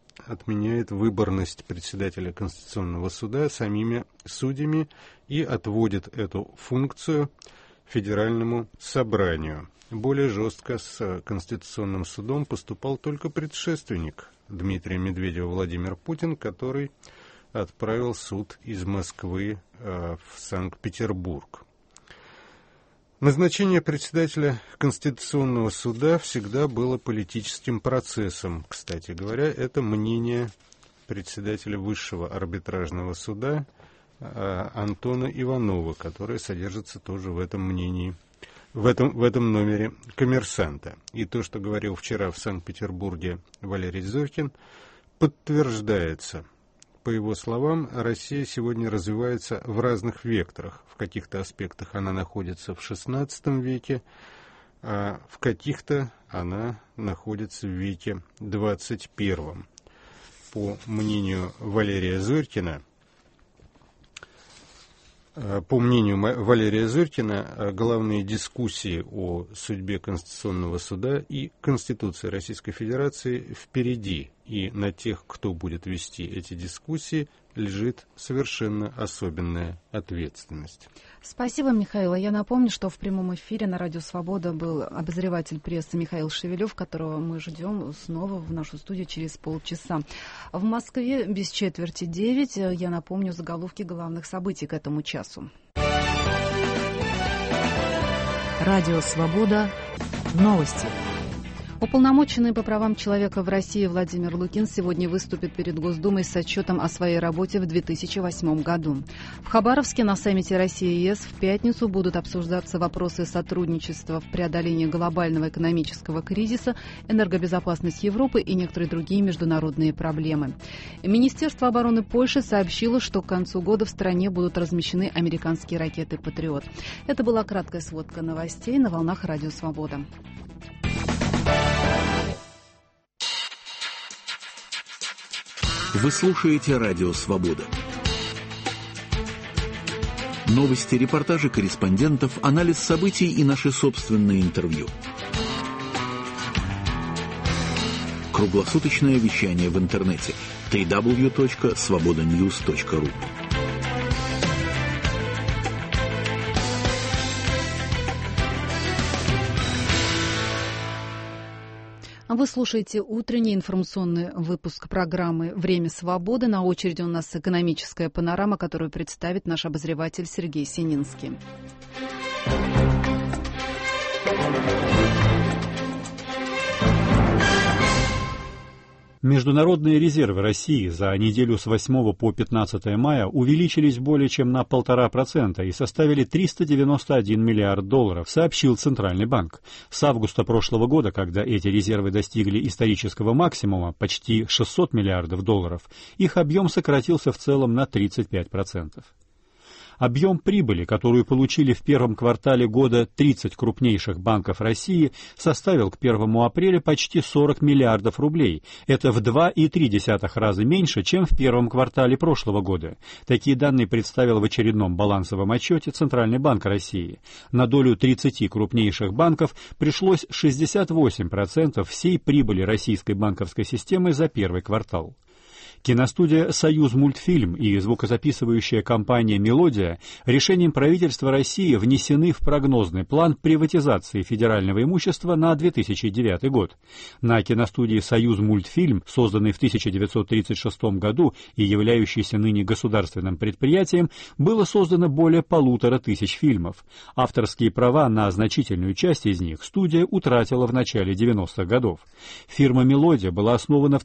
выборность председателя Конституционного суда самими судьями и отводит эту функцию Федеральному собранию. Более жестко с Конституционным судом поступал только предшественник Дмитрия Медведева Владимир Путин, который отправил суд из Москвы в Санкт-Петербург. Назначение председателя Конституционного суда всегда было политическим процессом. Кстати говоря, это мнение председателя Высшего арбитражного суда Антона Иванова, которое содержится тоже в этом мнении, в этом номере «Коммерсанта». И то, что говорил вчера в Санкт-Петербурге Валерий Зорькин, подтверждается. По его словам, Россия сегодня развивается в разных векторах. В каких-то аспектах она находится в XVI веке, а в каких-то она находится в веке XXI. По мнению Валерия Зорькина, По мнению Валерия Зорькина, главные дискуссии о судьбе Конституционного суда и Конституции Российской Федерации впереди. И на тех, кто будет вести эти дискуссии, лежит совершенно особенная ответственность. Спасибо, Михаил. Я напомню, что в прямом эфире на Радио Свобода был обозреватель прессы Михаил Шевелев, которого мы ждем снова в нашу студию через полчаса. В Москве без 8:45. Я напомню заголовки главных событий к этому часу. Радио Свобода. Новости. Уполномоченный по правам человека в России Владимир Лукин сегодня выступит перед Госдумой с отчетом о своей работе в 2008 году. В Хабаровске на саммите Россия-ЕС в пятницу будут обсуждаться вопросы сотрудничества в преодолении глобального экономического кризиса, энергобезопасность Европы и некоторые другие международные проблемы. Министерство обороны Польши сообщило, что к концу года в стране будут размещены американские ракеты «Патриот». Это была краткая сводка новостей на волнах Радио Свобода. Вы слушаете Радио Свобода. Новости, репортажи корреспондентов, анализ событий и наши собственные интервью. Круглосуточное вещание в интернете www.svobodanews.ru. Вы слушаете утренний информационный выпуск программы «Время свободы». На очереди у нас экономическая панорама, которую представит наш обозреватель Сергей Сининский. Международные резервы России за неделю с 8 по 15 мая увеличились более чем на 1,5% и составили $391 миллиард, сообщил Центральный банк. С августа прошлого года, когда эти резервы достигли исторического максимума, почти $600 миллиардов, их объем сократился в целом на 35%. Объем прибыли, которую получили в первом квартале года 30 крупнейших банков России, составил к 1 апреля почти 40 миллиардов рублей. Это в 2,3 раза меньше, чем в первом квартале прошлого года. Такие данные представил в очередном балансовом отчете Центральный банк России. На долю 30 крупнейших банков пришлось 68% всей прибыли российской банковской системы за первый квартал. Киностудия «Союзмультфильм» и звукозаписывающая компания «Мелодия» решением правительства России внесены в прогнозный план приватизации федерального имущества на 2009 год. На киностудии «Союзмультфильм», созданной в 1936 году и являющейся ныне государственным предприятием, было создано более 1500 фильмов. Авторские права на значительную часть из них студия утратила в начале 90-х годов. Фирма «Мелодия» была основана в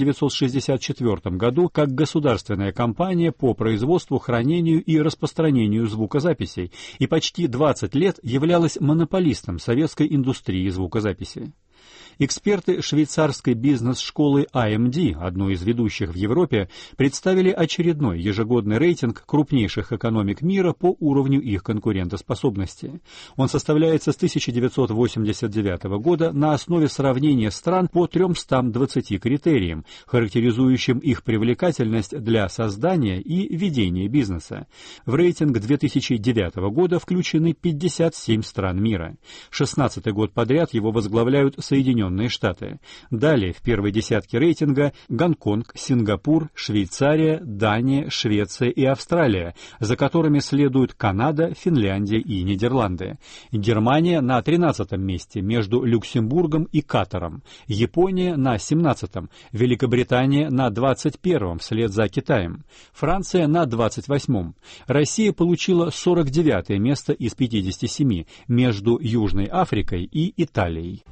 1964 году как государственная компания по производству, хранению и распространению звукозаписей и почти 20 лет являлась монополистом советской индустрии звукозаписи. Эксперты швейцарской бизнес-школы AMD, одной из ведущих в Европе, представили очередной ежегодный рейтинг крупнейших экономик мира по уровню их конкурентоспособности. Он составляется с 1989 года на основе сравнения стран по 320 критериям, характеризующим их привлекательность для создания и ведения бизнеса. В рейтинг 2009 года включены 57 стран мира. 16-й год подряд его возглавляют Соединенные Штаты. Далее в первой десятке рейтинга Гонконг, Сингапур, Швейцария, Дания, Швеция и Австралия, за которыми следуют Канада, Финляндия и Нидерланды. Германия на 13-м месте между Люксембургом и Катаром. Япония на 17-м, Великобритания на 21-м вслед за Китаем. Франция на 28-м. Россия получила 49-е место из 57 между Южной Африкой и Италией.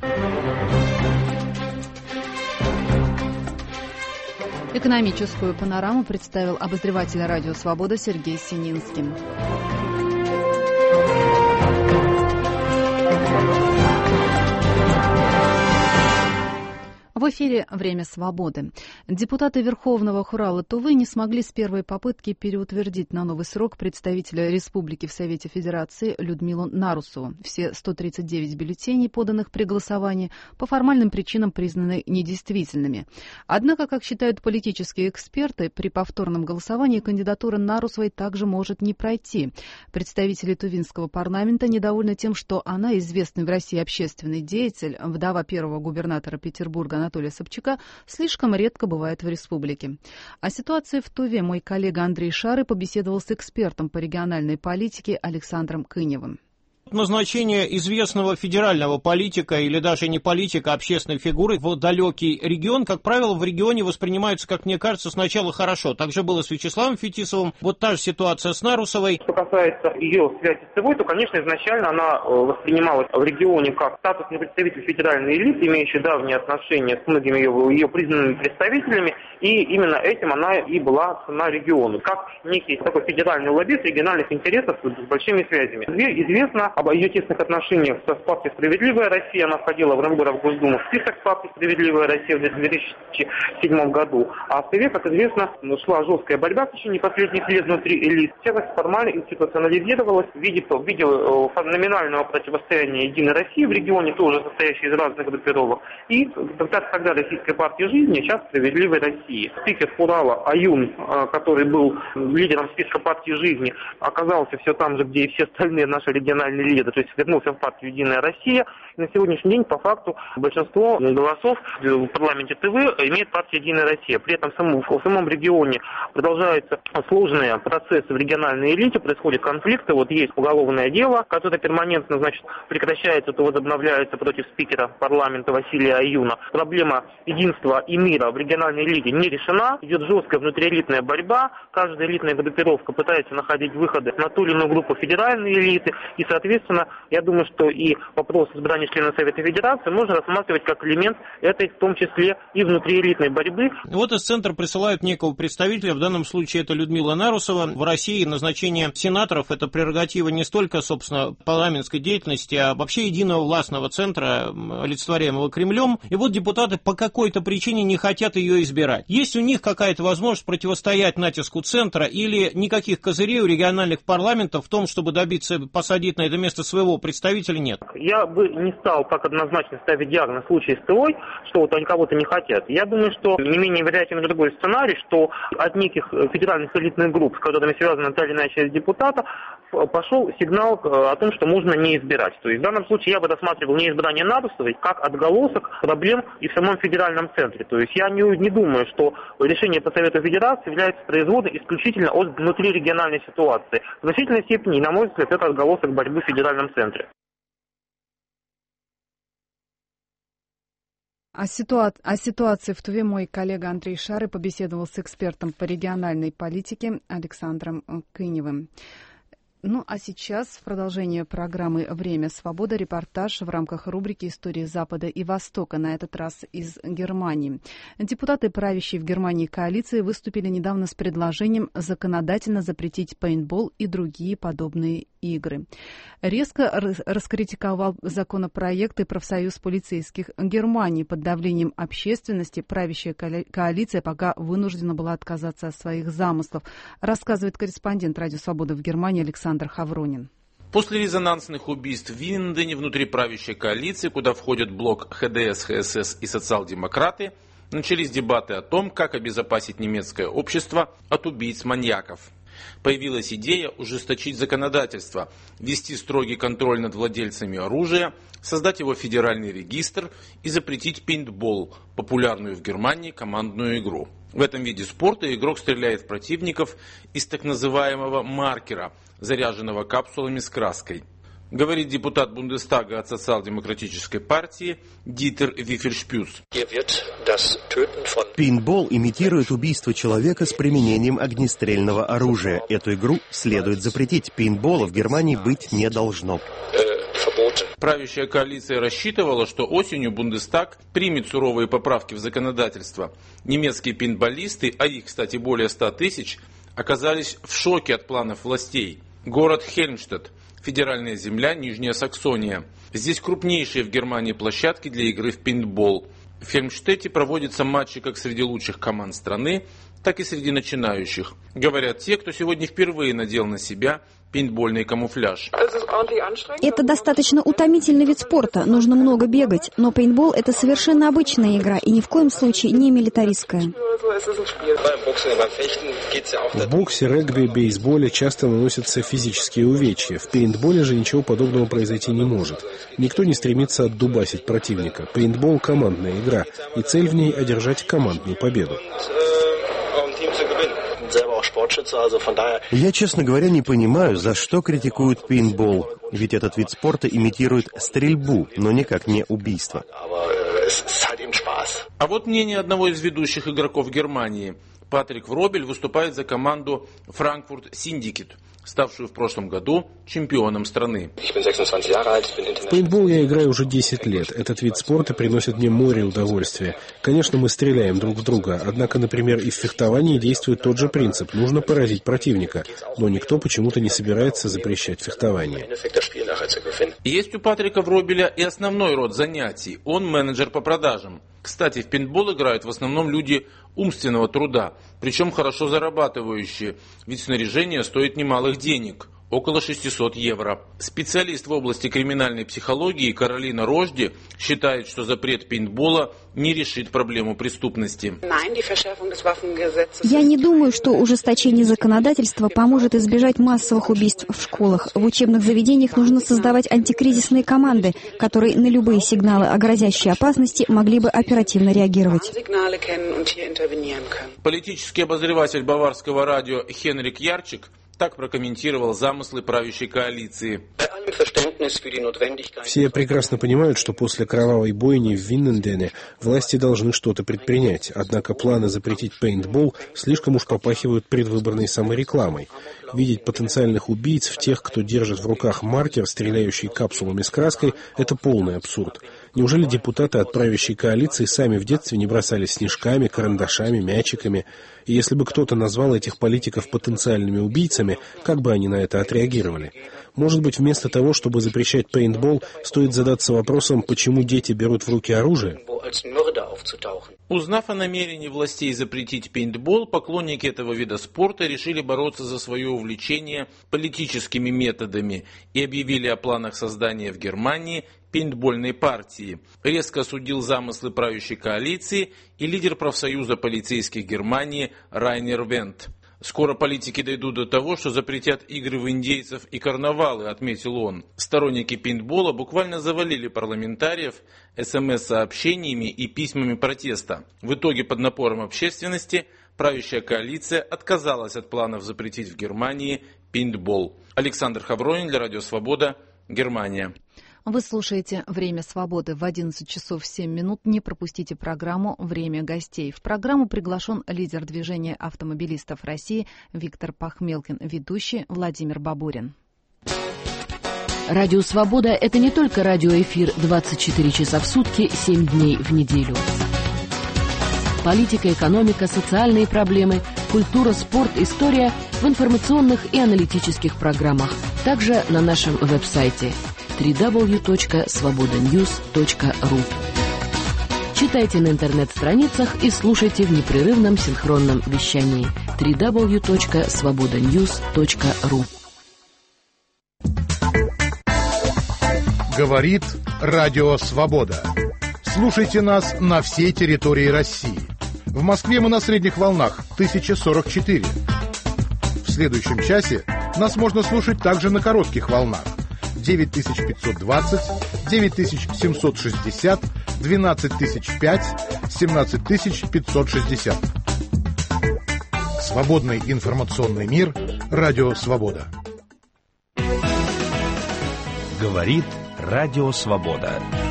Экономическую панораму представил обозреватель Радио Свобода Сергей Сининский. В эфире «Время свободы». Депутаты Верховного Хурала Тувы не смогли с первой попытки переутвердить на новый срок представителя Республики в Совете Федерации Людмилу Нарусову. Все 139 бюллетеней, поданных при голосовании, по формальным причинам признаны недействительными. Однако, как считают политические эксперты, при повторном голосовании кандидатура Нарусовой также может не пройти. Представители тувинского парламента недовольны тем, что она, известный в России общественный деятель, вдова первого губернатора Петербурга Анатолия Собчака, слишком редко бывает в республике. О ситуации в Туве мой коллега Андрей Шары побеседовал с экспертом по региональной политике Александром Кыневым. Назначение известного федерального политика или даже не политика, а общественной фигуры в далекий регион, как правило, в регионе воспринимается, как мне кажется, сначала хорошо. Так же было с Вячеславом Фетисовым, вот та же ситуация с Нарусовой. Что касается ее связи с тобой, то, конечно, изначально она воспринималась в регионе как статусный представитель федеральной элиты, имеющий давние отношения с многими ее признанными представителями, и именно этим она и была цена региону, как некий такой федеральный лоббист региональных интересов с большими связями. Известно об ее тесных отношениях с партией «Справедливая Россия». Она входила в выборах в Госдуму в список партии «Справедливая Россия» в 2007 году. А в Туве, как известно, шла жесткая борьба в течение последних лет внутри элит. Часть формально институционализировалась в виде номинального противостояния «Единой России» в регионе, тоже состоящей из разных группировок. И тогда Российской партии жизни, сейчас «Справедливой России». Спикер Хурала Аюн, который был лидером списка партии жизни, оказался все там же, где и все остальные наши региональные лидеры, то есть вернулся в партию «Единая Россия». И на сегодняшний день, по факту, большинство голосов в парламенте Тувы имеет партия «Единая Россия». При этом в самом регионе продолжаются сложные процессы в региональной элите, происходят конфликты. Вот есть уголовное дело, которое перманентно, прекращается, то возобновляется против спикера парламента Василия Аюна. Проблема единства и мира в региональной элите не решена. Идет жесткая внутриэлитная борьба. Каждая элитная группировка пытается находить выходы на ту или иную группу федеральной элиты. И, соответственно, я думаю, что и вопрос избрания члена Совета Федерации можно рассматривать как элемент этой, в том числе, и внутриэлитной борьбы. Вот из центра присылают некого представителя, в данном случае это Людмила Нарусова. В России назначение сенаторов – это прерогатива не столько, собственно, парламентской деятельности, а вообще единого властного центра, олицетворяемого Кремлем. И вот депутаты по какой-то причине не хотят ее избирать. Есть у них какая-то возможность противостоять натиску центра или никаких козырей у региональных парламентов в том, чтобы добиться посадить на это место своего представителя, нет? Я бы не стал так однозначно ставить диагноз в случае с Тувой, что вот они кого-то не хотят. Я думаю, что не менее вероятен другой сценарий, что от неких федеральных элитных групп, с которыми связана та или иная часть депутата, пошел сигнал о том, что можно не избирать. То есть в данном случае я бы рассматривал неизбрание Нарусовой как отголосок проблем и в самом федеральном центре. То есть я не думаю, что решение по Совету Федерации является производной исключительно от внутрирегиональной ситуации. В значительной степени, на мой взгляд, это отголосок борьбы в федеральном центре. О ситуации в Туве мой коллега Андрей Шары побеседовал с экспертом по региональной политике Александром Кыневым. Ну а сейчас в продолжение программы «Время свободы» репортаж в рамках рубрики «История Запада и Востока», на этот раз из Германии. Депутаты правящей в Германии коалиции выступили недавно с предложением законодательно запретить пейнтбол и другие подобные игры. Резко раскритиковал законопроект и профсоюз полицейских Германии. Под давлением общественности правящая коалиция пока вынуждена была отказаться от своих замыслов, рассказывает корреспондент «Радио Свобода» в Германии Александр Хавронин. После резонансных убийств в Виндене внутри правящей коалиции, куда входят блок ХДС, ХСС и социал-демократы, начались дебаты о том, как обезопасить немецкое общество от убийц-маньяков. Появилась идея ужесточить законодательство, ввести строгий контроль над владельцами оружия, создать его федеральный регистр и запретить пейнтбол, популярную в Германии командную игру. В этом виде спорта игрок стреляет в противников из так называемого маркера, заряженного капсулами с краской. Говорит депутат Бундестага от социал-демократической партии Дитер Вифельшпюс. Пейнтбол имитирует убийство человека с применением огнестрельного оружия. Эту игру следует запретить. Пейнтбола в Германии быть не должно. Правящая коалиция рассчитывала, что осенью Бундестаг примет суровые поправки в законодательство. Немецкие пейнтболисты, а их, кстати, более 100 тысяч, оказались в шоке от планов властей. Город Хельмштадт, федеральная земля, Нижняя Саксония. Здесь крупнейшие в Германии площадки для игры в пейнтбол. В Хельмштедте проводятся матчи как среди лучших команд страны, так и среди начинающих. Говорят те, кто сегодня впервые надел на себя пейнтбольный камуфляж. Это достаточно утомительный вид спорта, нужно много бегать, но пейнтбол — это совершенно обычная игра и ни в коем случае не милитаристская. В боксе, регби, бейсболе часто наносятся физические увечья. В пейнтболе же ничего подобного произойти не может. Никто не стремится отдубасить противника. Пейнтбол — командная игра, и цель в ней — одержать командную победу. Я, честно говоря, не понимаю, за что критикуют пейнтбол. Ведь этот вид спорта имитирует стрельбу, но никак не убийство. А вот мнение одного из ведущих игроков Германии. Патрик Вробель выступает за команду Frankfurt Syndicate, ставшую в прошлом году чемпионом страны. В пейнтбол я играю уже 10 лет. Этот вид спорта приносит мне море удовольствия. Конечно, мы стреляем друг в друга, однако, например, и в фехтовании действует тот же принцип. Нужно поразить противника, но никто почему-то не собирается запрещать фехтование. Есть у Патрика Вробеля и основной род занятий. Он менеджер по продажам. Кстати, в пейнтбол играют в основном люди умственного труда, причем хорошо зарабатывающие, ведь снаряжение стоит немалых денег, около 600 евро. Специалист в области криминальной психологии Каролина Рожди считает, что запрет пейнтбола не решит проблему преступности. Я не думаю, что ужесточение законодательства поможет избежать массовых убийств в школах. В учебных заведениях нужно создавать антикризисные команды, которые на любые сигналы о грозящей опасности могли бы оперативно реагировать. Политический обозреватель Баварского радио Хенрик Ярчик так прокомментировал замыслы правящей коалиции. Все прекрасно понимают, что после кровавой бойни в Виннендене власти должны что-то предпринять. Однако планы запретить пейнтбол слишком уж попахивают предвыборной саморекламой. Видеть потенциальных убийц в тех, кто держит в руках маркер, стреляющий капсулами с краской, это полный абсурд. Неужели депутаты от правящей коалиции сами в детстве не бросались снежками, карандашами, мячиками? И если бы кто-то назвал этих политиков потенциальными убийцами, как бы они на это отреагировали? Может быть, вместо того, чтобы запрещать пейнтбол, стоит задаться вопросом, почему дети берут в руки оружие? Узнав о намерении властей запретить пейнтбол, поклонники этого вида спорта решили бороться за свое увлечение политическими методами и объявили о планах создания в Германии пейнтбольной партии. Резко осудил замыслы правящей коалиции и лидер профсоюза полицейских Германии Райнер Вент. Скоро политики дойдут до того, что запретят игры в индейцев и карнавалы, отметил он. Сторонники пейнтбола буквально завалили парламентариев СМС-сообщениями и письмами протеста. В итоге под напором общественности правящая коалиция отказалась от планов запретить в Германии пейнтбол. Александр Хавронин для Радио Свобода, Германия. Вы слушаете «Время свободы» в 11 часов 7 минут. Не пропустите программу «Время гостей». В программу приглашен лидер движения автомобилистов России Виктор Пахмелкин, ведущий Владимир Бабурин. Радио «Свобода» — это не только радиоэфир 24 часа в сутки, 7 дней в неделю. Политика, экономика, социальные проблемы, культура, спорт, история в информационных и аналитических программах. Также на нашем веб-сайте www.svobodanews.ru. Читайте на интернет-страницах и слушайте в непрерывном синхронном вещании www.svobodanews.ru. Говорит Радио Свобода. Слушайте нас на всей территории России. В Москве мы на средних волнах 1044. В следующем часе нас можно слушать также на коротких волнах 9520, 9760, 12005, 17560. Свободный информационный мир. Радио Свобода. Говорит Радио Свобода.